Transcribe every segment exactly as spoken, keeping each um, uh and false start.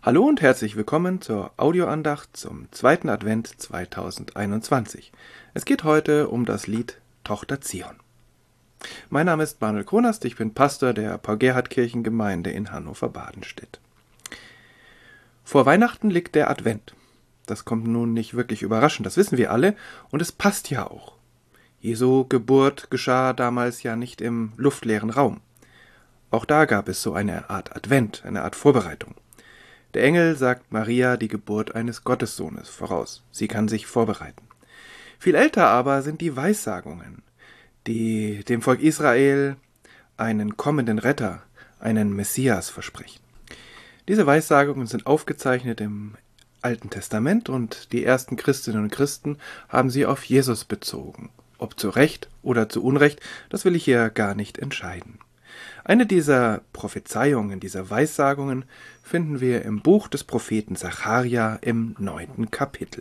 Hallo und herzlich willkommen zur Audioandacht zum zweiten Advent zweitausendeinundzwanzig. Es geht heute um das Lied Tochter Zion. Mein Name ist Manuel Kronast, ich bin Pastor der Paul-Gerhardt-Kirchengemeinde in Hannover-Badenstedt. Vor Weihnachten liegt der Advent. Das kommt nun nicht wirklich überraschend, das wissen wir alle, und es passt ja auch. Jesu Geburt geschah damals ja nicht im luftleeren Raum. Auch da gab es so eine Art Advent, eine Art Vorbereitung. Der Engel sagt Maria die Geburt eines Gottessohnes voraus. Sie kann sich vorbereiten. Viel älter aber sind die Weissagungen, die dem Volk Israel einen kommenden Retter, einen Messias versprechen. Diese Weissagungen sind aufgezeichnet im Alten Testament und die ersten Christinnen und Christen haben sie auf Jesus bezogen. Ob zu Recht oder zu Unrecht, das will ich hier gar nicht entscheiden. Eine dieser Prophezeiungen, dieser Weissagungen finden wir im Buch des Propheten Sacharja im neunten Kapitel.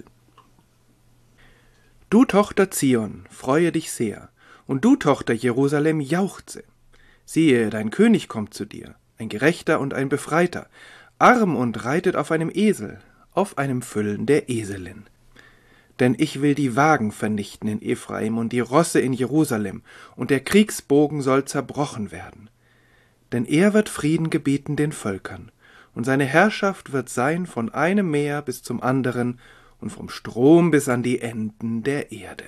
Du Tochter Zion, freue dich sehr, und du Tochter Jerusalem, jauchze. Siehe, dein König kommt zu dir, ein Gerechter und ein Befreiter, arm und reitet auf einem Esel, auf einem Füllen der Eselin. Denn ich will die Wagen vernichten in Ephraim und die Rosse in Jerusalem, und der Kriegsbogen soll zerbrochen werden. Denn er wird Frieden gebieten den Völkern, und seine Herrschaft wird sein von einem Meer bis zum anderen und vom Strom bis an die Enden der Erde.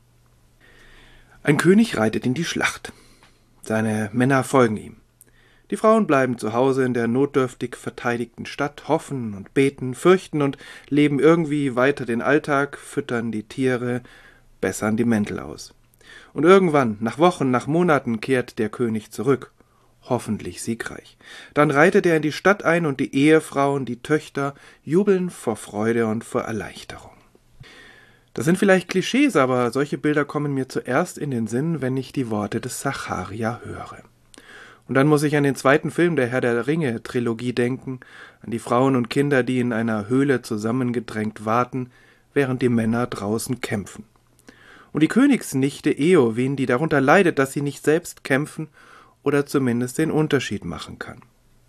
Ein König reitet in die Schlacht. Seine Männer folgen ihm. Die Frauen bleiben zu Hause in der notdürftig verteidigten Stadt, hoffen und beten, fürchten und leben irgendwie weiter den Alltag, füttern die Tiere, bessern die Mäntel aus. Und irgendwann, nach Wochen, nach Monaten, kehrt der König zurück. Hoffentlich siegreich. Dann reitet er in die Stadt ein und die Ehefrauen, die Töchter, jubeln vor Freude und vor Erleichterung. Das sind vielleicht Klischees, aber solche Bilder kommen mir zuerst in den Sinn, wenn ich die Worte des Sacharja höre. Und dann muss ich an den zweiten Film der Herr der Ringe-Trilogie denken, an die Frauen und Kinder, die in einer Höhle zusammengedrängt warten, während die Männer draußen kämpfen. Und die Königsnichte Eowyn, die darunter leidet, dass sie nicht selbst kämpfen oder zumindest den Unterschied machen kann.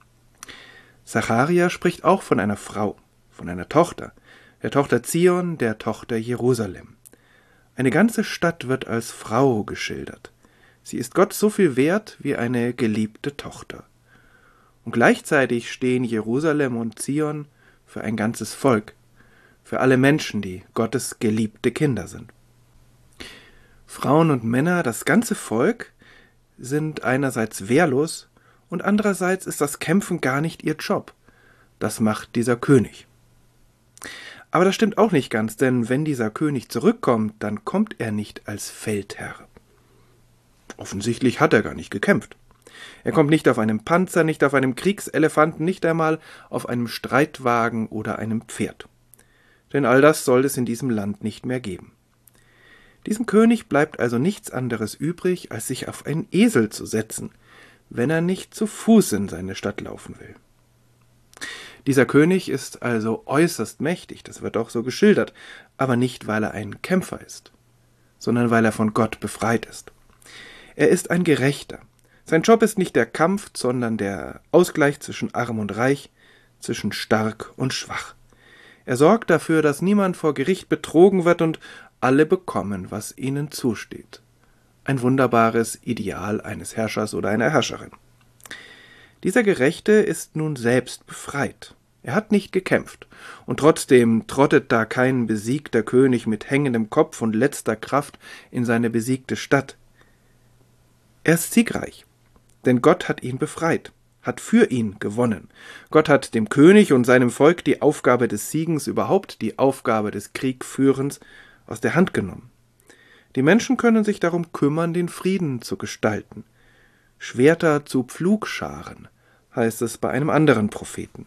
Sacharja spricht auch von einer Frau, von einer Tochter, der Tochter Zion, der Tochter Jerusalem. Eine ganze Stadt wird als Frau geschildert. Sie ist Gott so viel wert wie eine geliebte Tochter. Und gleichzeitig stehen Jerusalem und Zion für ein ganzes Volk, für alle Menschen, die Gottes geliebte Kinder sind. Frauen und Männer, das ganze Volk, sind einerseits wehrlos und andererseits ist das Kämpfen gar nicht ihr Job. Das macht dieser König. Aber das stimmt auch nicht ganz, denn wenn dieser König zurückkommt, dann kommt er nicht als Feldherr. Offensichtlich hat er gar nicht gekämpft. Er kommt nicht auf einem Panzer, nicht auf einem Kriegselefanten, nicht einmal auf einem Streitwagen oder einem Pferd. Denn all das soll es in diesem Land nicht mehr geben. Diesem König bleibt also nichts anderes übrig, als sich auf einen Esel zu setzen, wenn er nicht zu Fuß in seine Stadt laufen will. Dieser König ist also äußerst mächtig, das wird auch so geschildert, aber nicht, weil er ein Kämpfer ist, sondern weil er von Gott befreit ist. Er ist ein Gerechter. Sein Job ist nicht der Kampf, sondern der Ausgleich zwischen Arm und Reich, zwischen stark und schwach. Er sorgt dafür, dass niemand vor Gericht betrogen wird und alle bekommen, was ihnen zusteht. Ein wunderbares Ideal eines Herrschers oder einer Herrscherin. Dieser Gerechte ist nun selbst befreit. Er hat nicht gekämpft, und trotzdem trottet da kein besiegter König mit hängendem Kopf und letzter Kraft in seine besiegte Stadt. Er ist siegreich, denn Gott hat ihn befreit, hat für ihn gewonnen. Gott hat dem König und seinem Volk die Aufgabe des Siegens, überhaupt die Aufgabe des Kriegführens, aus der Hand genommen. Die Menschen können sich darum kümmern, den Frieden zu gestalten. Schwerter zu Pflugscharen, heißt es bei einem anderen Propheten.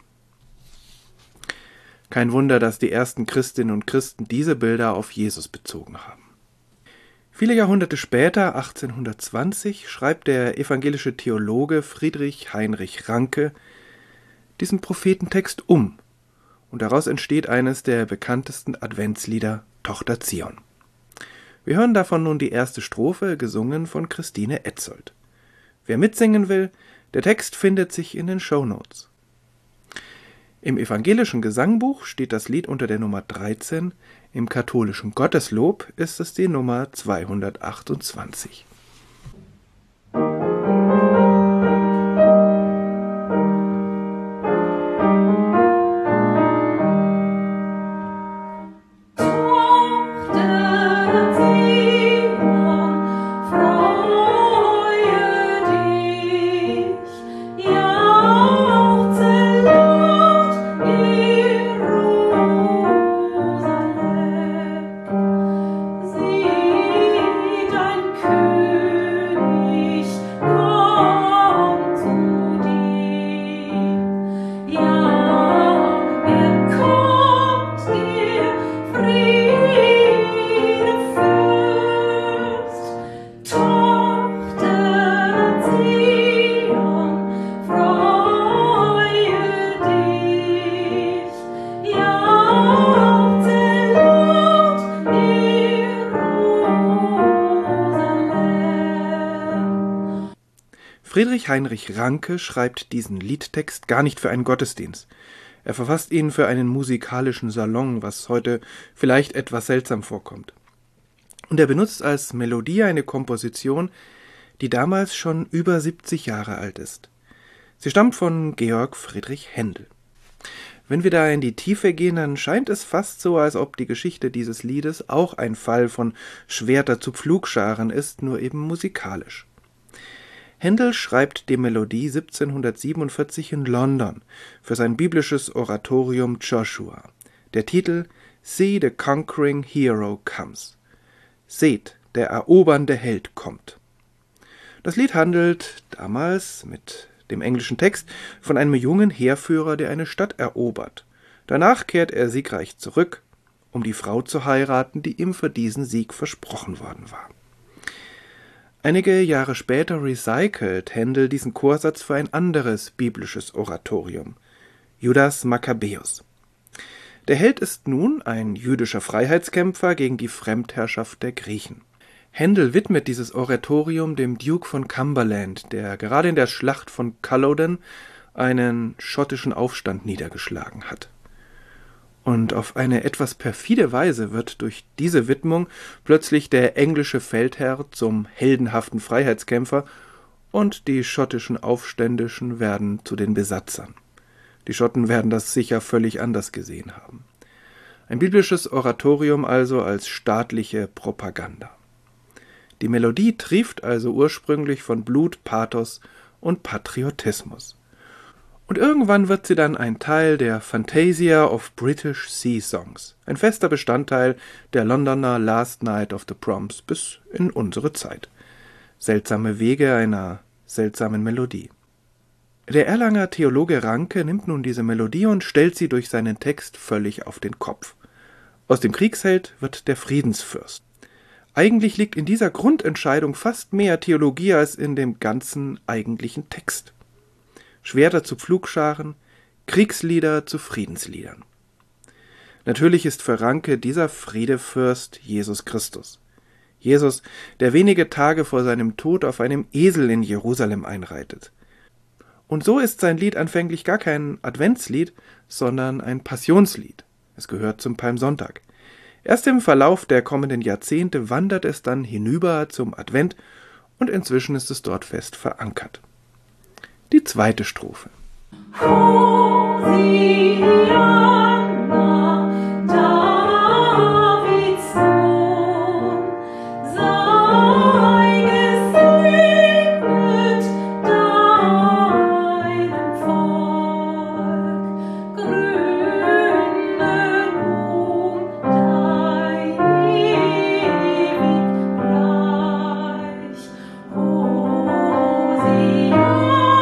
Kein Wunder, dass die ersten Christinnen und Christen diese Bilder auf Jesus bezogen haben. Viele Jahrhunderte später, achtzehnhundertzwanzig, schreibt der evangelische Theologe Friedrich Heinrich Ranke diesen Prophetentext um, und daraus entsteht eines der bekanntesten Adventslieder, Tochter Zion. Wir hören davon nun die erste Strophe, gesungen von Christine Etzold. Wer mitsingen will, der Text findet sich in den Shownotes. Im evangelischen Gesangbuch steht das Lied unter der Nummer dreizehn, im katholischen Gotteslob ist es die Nummer zweihundertachtundzwanzig. Friedrich Heinrich Ranke schreibt diesen Liedtext gar nicht für einen Gottesdienst. Er verfasst ihn für einen musikalischen Salon, was heute vielleicht etwas seltsam vorkommt. Und er benutzt als Melodie eine Komposition, die damals schon über siebzig Jahre alt ist. Sie stammt von Georg Friedrich Händel. Wenn wir da in die Tiefe gehen, dann scheint es fast so, als ob die Geschichte dieses Liedes auch ein Fall von Schwerter zu Pflugscharen ist, nur eben musikalisch. Händel schreibt die Melodie siebzehnhundertsiebenundvierzig in London für sein biblisches Oratorium Joshua. Der Titel See the Conquering Hero Comes. Seht, der erobernde Held kommt. Das Lied handelt damals mit dem englischen Text von einem jungen Heerführer, der eine Stadt erobert. Danach kehrt er siegreich zurück, um die Frau zu heiraten, die ihm für diesen Sieg versprochen worden war. Einige Jahre später recycelt Händel diesen Chorsatz für ein anderes biblisches Oratorium, Judas Makkabäus. Der Held ist nun ein jüdischer Freiheitskämpfer gegen die Fremdherrschaft der Griechen. Händel widmet dieses Oratorium dem Duke von Cumberland, der gerade in der Schlacht von Culloden einen schottischen Aufstand niedergeschlagen hat. Und auf eine etwas perfide Weise wird durch diese Widmung plötzlich der englische Feldherr zum heldenhaften Freiheitskämpfer und die schottischen Aufständischen werden zu den Besatzern. Die Schotten werden das sicher völlig anders gesehen haben. Ein biblisches Oratorium also als staatliche Propaganda. Die Melodie trieft also ursprünglich von Blut, Pathos und Patriotismus. Und irgendwann wird sie dann ein Teil der Fantasia of British Sea Songs, ein fester Bestandteil der Londoner Last Night of the Proms bis in unsere Zeit. Seltsame Wege einer seltsamen Melodie. Der Erlanger Theologe Ranke nimmt nun diese Melodie und stellt sie durch seinen Text völlig auf den Kopf. Aus dem Kriegsheld wird der Friedensfürst. Eigentlich liegt in dieser Grundentscheidung fast mehr Theologie als in dem ganzen eigentlichen Text. Schwerter zu Pflugscharen, Kriegslieder zu Friedensliedern. Natürlich ist für Ranke dieser Friedefürst Jesus Christus. Jesus, der wenige Tage vor seinem Tod auf einem Esel in Jerusalem einreitet. Und so ist sein Lied anfänglich gar kein Adventslied, sondern ein Passionslied. Es gehört zum Palmsonntag. Erst im Verlauf der kommenden Jahrzehnte wandert es dann hinüber zum Advent und inzwischen ist es dort fest verankert. Die zweite Strophe. Hosianna, Davids Sohn, sei gesegnet deinem Volk, gründe nun dein ewig Reich. Hosianna,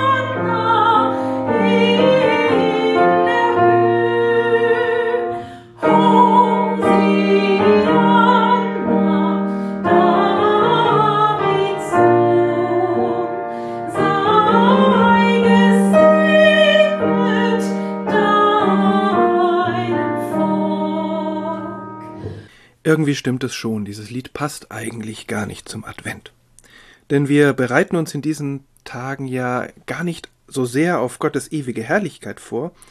Irgendwie stimmt es schon, dieses Lied passt eigentlich gar nicht zum Advent. Denn wir bereiten uns in diesen Tagen ja gar nicht so sehr auf Gottes ewige Herrlichkeit vor,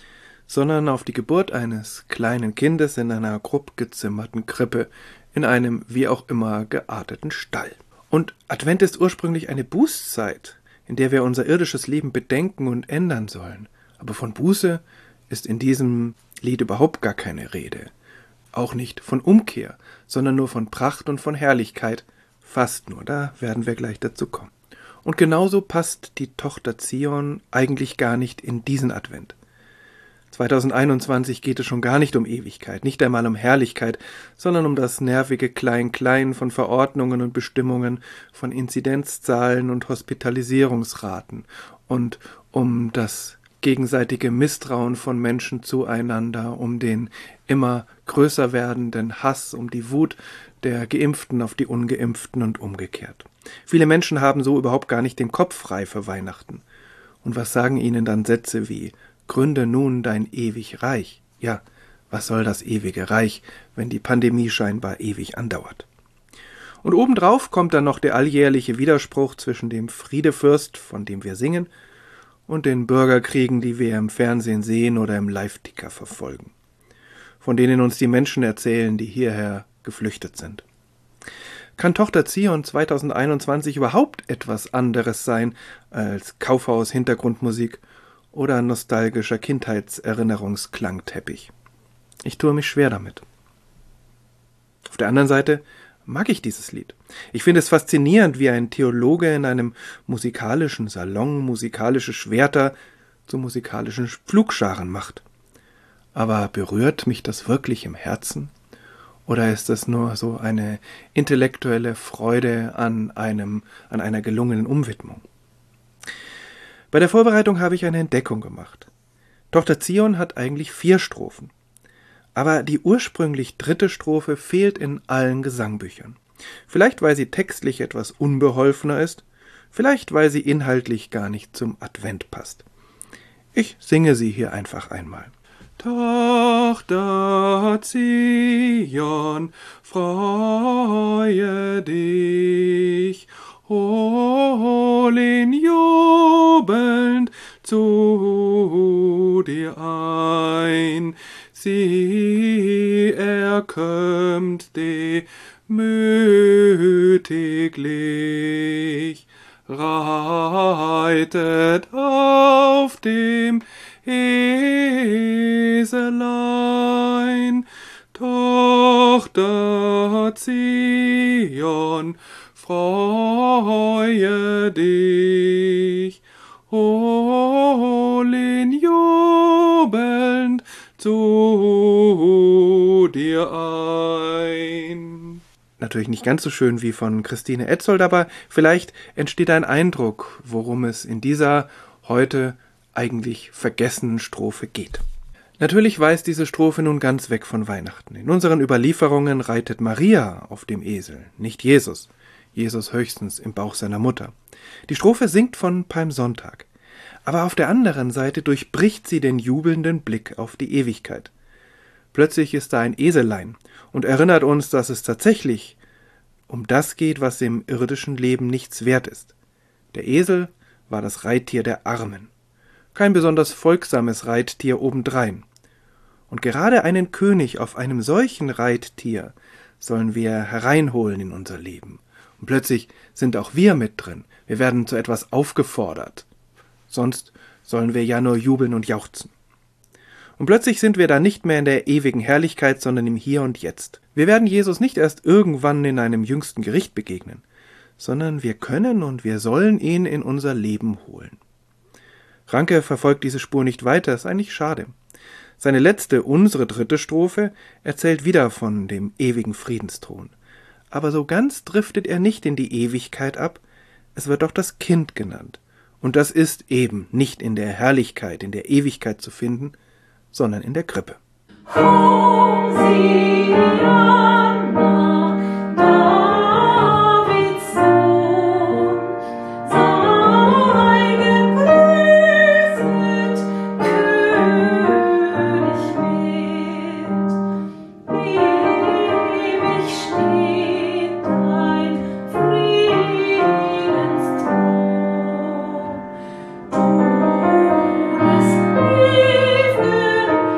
sondern auf die Geburt eines kleinen Kindes in einer grob gezimmerten Krippe, in einem wie auch immer gearteten Stall. Und Advent ist ursprünglich eine Bußzeit, in der wir unser irdisches Leben bedenken und ändern sollen. Aber von Buße ist in diesem Lied überhaupt gar keine Rede. Auch nicht von Umkehr, sondern nur von Pracht und von Herrlichkeit. Fast nur, da werden wir gleich dazu kommen. Und genauso passt die Tochter Zion eigentlich gar nicht in diesen Advent. zweitausendeinundzwanzig geht es schon gar nicht um Ewigkeit, nicht einmal um Herrlichkeit, sondern um das nervige Klein-Klein von Verordnungen und Bestimmungen, von Inzidenzzahlen und Hospitalisierungsraten und um das gegenseitige Misstrauen von Menschen zueinander, um den immer größer werdenden Hass, um die Wut der Geimpften auf die Ungeimpften und umgekehrt. Viele Menschen haben so überhaupt gar nicht den Kopf frei für Weihnachten. Und was sagen ihnen dann Sätze wie »Gründe nun dein ewig Reich«? Ja, was soll das ewige Reich, wenn die Pandemie scheinbar ewig andauert? Und obendrauf kommt dann noch der alljährliche Widerspruch zwischen dem Friedefürst, von dem wir singen, und den Bürgerkriegen, die wir im Fernsehen sehen oder im Live-Ticker verfolgen, von denen uns die Menschen erzählen, die hierher geflüchtet sind. Kann Tochter Zion zweitausendeinundzwanzig überhaupt etwas anderes sein als Kaufhaus-Hintergrundmusik oder nostalgischer Kindheitserinnerungsklangteppich? Ich tue mich schwer damit. Auf der anderen Seite mag ich dieses Lied. Ich finde es faszinierend, wie ein Theologe in einem musikalischen Salon musikalische Schwerter zu musikalischen Pflugscharen macht. Aber berührt mich das wirklich im Herzen? Oder ist es nur so eine intellektuelle Freude an einem, an einer gelungenen Umwidmung? Bei der Vorbereitung habe ich eine Entdeckung gemacht. Tochter Zion hat eigentlich vier Strophen. Aber die ursprünglich dritte Strophe fehlt in allen Gesangbüchern. Vielleicht, weil sie textlich etwas unbeholfener ist, vielleicht, weil sie inhaltlich gar nicht zum Advent passt. Ich singe sie hier einfach einmal. Tochter Zion, freue dich, hol ihn jubelnd zu dir ein. Sieh, er kömmt demütiglich, reitet auf dem Eselein. Tochter Zion, freue dich, hol ihn jubelnd zu dir ein. Natürlich nicht ganz so schön wie von Christine Etzold, aber vielleicht entsteht ein Eindruck, worum es in dieser heute eigentlich vergessenen Strophe geht. Natürlich weist diese Strophe nun ganz weg von Weihnachten. In unseren Überlieferungen reitet Maria auf dem Esel, nicht Jesus. Jesus höchstens im Bauch seiner Mutter. Die Strophe singt von Palmsonntag. Aber auf der anderen Seite durchbricht sie den jubelnden Blick auf die Ewigkeit. Plötzlich ist da ein Eselein und erinnert uns, dass es tatsächlich um das geht, was im irdischen Leben nichts wert ist. Der Esel war das Reittier der Armen. Kein besonders folgsames Reittier obendrein. Und gerade einen König auf einem solchen Reittier sollen wir hereinholen in unser Leben. Und plötzlich sind auch wir mit drin. Wir werden zu etwas aufgefordert. Sonst sollen wir ja nur jubeln und jauchzen. Und plötzlich sind wir da nicht mehr in der ewigen Herrlichkeit, sondern im Hier und Jetzt. Wir werden Jesus nicht erst irgendwann in einem jüngsten Gericht begegnen, sondern wir können und wir sollen ihn in unser Leben holen. Ranke verfolgt diese Spur nicht weiter, ist eigentlich schade. Seine letzte, unsere dritte Strophe erzählt wieder von dem ewigen Friedensthron. Aber so ganz driftet er nicht in die Ewigkeit ab, es wird doch das Kind genannt. Und das ist eben nicht in der Herrlichkeit, in der Ewigkeit zu finden, sondern in der Krippe. Hosianna, Davids Sohn, sei gegrüßet, König mild. Ewig steht dein Friedensthron. Du des ewigen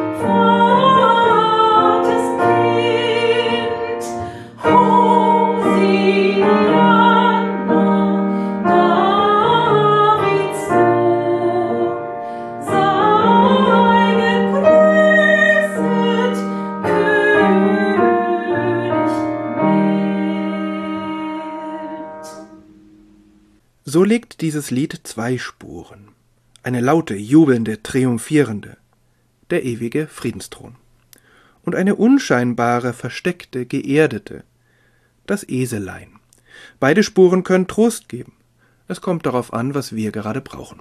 So legt dieses Lied zwei Spuren. Eine laute, jubelnde, triumphierende, der ewige Friedensthron. Und eine unscheinbare, versteckte, geerdete, das Eselein. Beide Spuren können Trost geben. Es kommt darauf an, was wir gerade brauchen.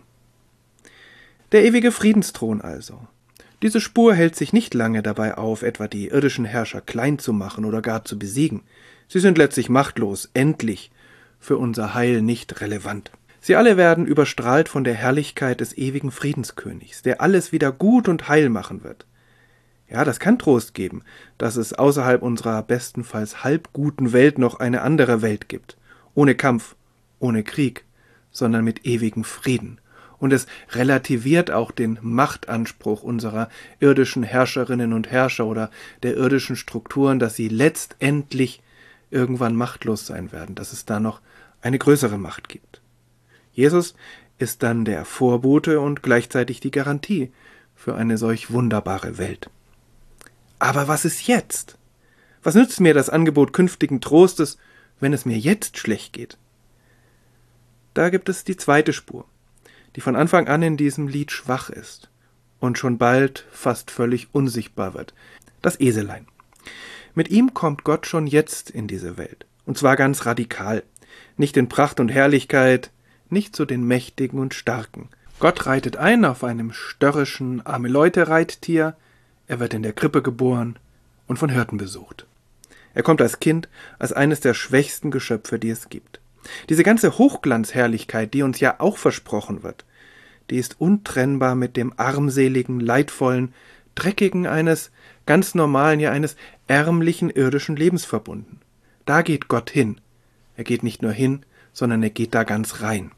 Der ewige Friedensthron also. Diese Spur hält sich nicht lange dabei auf, etwa die irdischen Herrscher klein zu machen oder gar zu besiegen. Sie sind letztlich machtlos, endlich, für unser Heil nicht relevant. Sie alle werden überstrahlt von der Herrlichkeit des ewigen Friedenskönigs, der alles wieder gut und heil machen wird. Ja, das kann Trost geben, dass es außerhalb unserer bestenfalls halbguten Welt noch eine andere Welt gibt. Ohne Kampf, ohne Krieg, sondern mit ewigem Frieden. Und es relativiert auch den Machtanspruch unserer irdischen Herrscherinnen und Herrscher oder der irdischen Strukturen, dass sie letztendlich irgendwann machtlos sein werden, dass es da noch eine größere Macht gibt. Jesus ist dann der Vorbote und gleichzeitig die Garantie für eine solch wunderbare Welt. Aber was ist jetzt? Was nützt mir das Angebot künftigen Trostes, wenn es mir jetzt schlecht geht? Da gibt es die zweite Spur, die von Anfang an in diesem Lied schwach ist und schon bald fast völlig unsichtbar wird. Das Eselein. Mit ihm kommt Gott schon jetzt in diese Welt. Und zwar ganz radikal. Nicht in Pracht und Herrlichkeit, nicht zu den Mächtigen und Starken. Gott reitet ein auf einem störrischen Arme-Leute-Reittier. Er wird in der Krippe geboren und von Hirten besucht. Er kommt als Kind, als eines der schwächsten Geschöpfe, die es gibt. Diese ganze Hochglanzherrlichkeit, die uns ja auch versprochen wird, die ist untrennbar mit dem armseligen, leidvollen, dreckigen eines ganz normalen, ja eines ärmlichen irdischen Lebens verbunden. Da geht Gott hin. Er geht nicht nur hin, sondern er geht da ganz rein.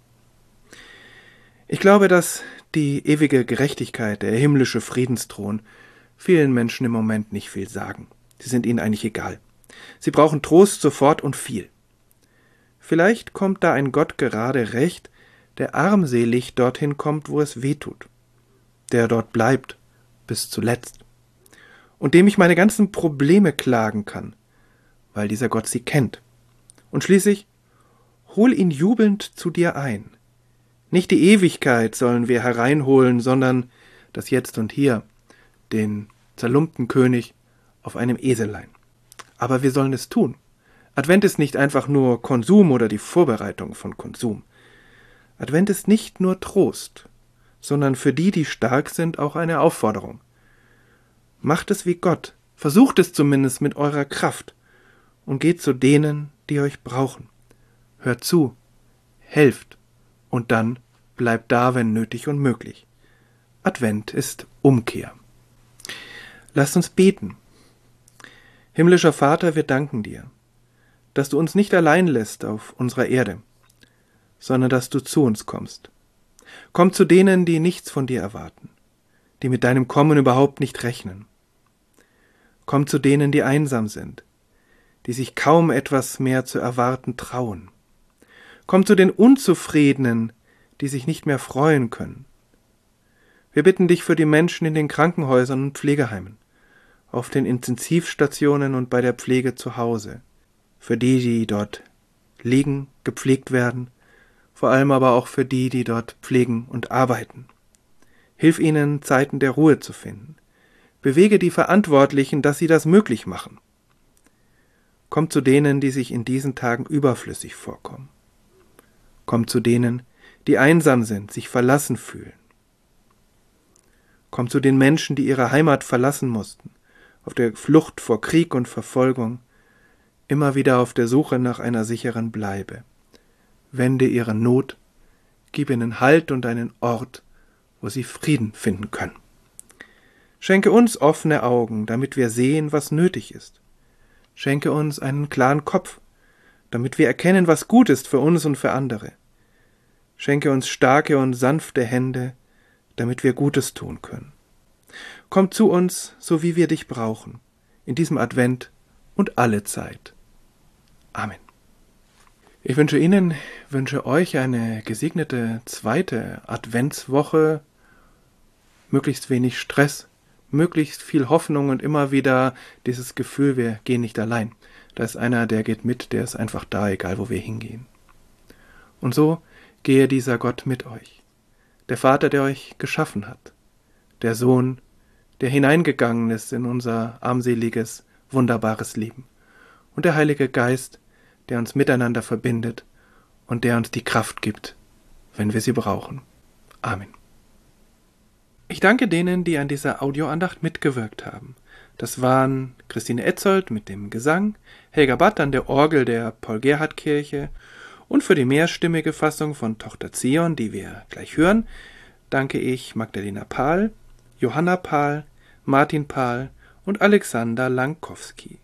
Ich glaube, dass die ewige Gerechtigkeit, der himmlische Friedensthron, vielen Menschen im Moment nicht viel sagen. Sie sind ihnen eigentlich egal. Sie brauchen Trost sofort und viel. Vielleicht kommt da ein Gott gerade recht, der armselig dorthin kommt, wo es weh tut, der dort bleibt bis zuletzt und dem ich meine ganzen Probleme klagen kann, weil dieser Gott sie kennt. Und schließlich, hol ihn jubelnd zu dir ein. Nicht die Ewigkeit sollen wir hereinholen, sondern das Jetzt und Hier, den zerlumpten König auf einem Eselein. Aber wir sollen es tun. Advent ist nicht einfach nur Konsum oder die Vorbereitung von Konsum. Advent ist nicht nur Trost, sondern für die, die stark sind, auch eine Aufforderung. Macht es wie Gott, versucht es zumindest mit eurer Kraft und geht zu denen, die euch brauchen. Hört zu, helft und dann bleibt da, wenn nötig und möglich. Advent ist Umkehr. Lasst uns beten. Himmlischer Vater, wir danken dir, dass du uns nicht allein lässt auf unserer Erde, sondern dass du zu uns kommst. Komm zu denen, die nichts von dir erwarten, die mit deinem Kommen überhaupt nicht rechnen. Komm zu denen, die einsam sind, die sich kaum etwas mehr zu erwarten trauen. Komm zu den Unzufriedenen, die sich nicht mehr freuen können. Wir bitten dich für die Menschen in den Krankenhäusern und Pflegeheimen, auf den Intensivstationen und bei der Pflege zu Hause, für die, die dort liegen, gepflegt werden, vor allem aber auch für die, die dort pflegen und arbeiten. Hilf ihnen, Zeiten der Ruhe zu finden. Bewege die Verantwortlichen, dass sie das möglich machen. Komm zu denen, die sich in diesen Tagen überflüssig vorkommen. Komm zu denen, die einsam sind, sich verlassen fühlen. Komm zu den Menschen, die ihre Heimat verlassen mussten, auf der Flucht vor Krieg und Verfolgung, immer wieder auf der Suche nach einer sicheren Bleibe. Wende ihre Not, gib ihnen Halt und einen Ort, wo sie Frieden finden können. Schenke uns offene Augen, damit wir sehen, was nötig ist. Schenke uns einen klaren Kopf, damit wir erkennen, was gut ist für uns und für andere. Schenke uns starke und sanfte Hände, damit wir Gutes tun können. Komm zu uns, so wie wir dich brauchen, in diesem Advent und alle Zeit. Amen. Ich wünsche Ihnen, wünsche euch eine gesegnete zweite Adventswoche, möglichst wenig Stress, möglichst viel Hoffnung und immer wieder dieses Gefühl, wir gehen nicht allein. Da ist einer, der geht mit, der ist einfach da, egal wo wir hingehen. Und so gehe dieser Gott mit euch. Der Vater, der euch geschaffen hat. Der Sohn, der hineingegangen ist in unser armseliges, wunderbares Leben. Und der Heilige Geist, der uns miteinander verbindet und der uns die Kraft gibt, wenn wir sie brauchen. Amen. Ich danke denen, die an dieser Audioandacht mitgewirkt haben. Das waren Christine Etzold mit dem Gesang, Helga Batt an der Orgel der Paul-Gerhardt-Kirche und für die mehrstimmige Fassung von Tochter Zion, die wir gleich hören, danke ich Magdalena Pahl, Johanna Pahl, Martin Pahl und Alexander Lankowski.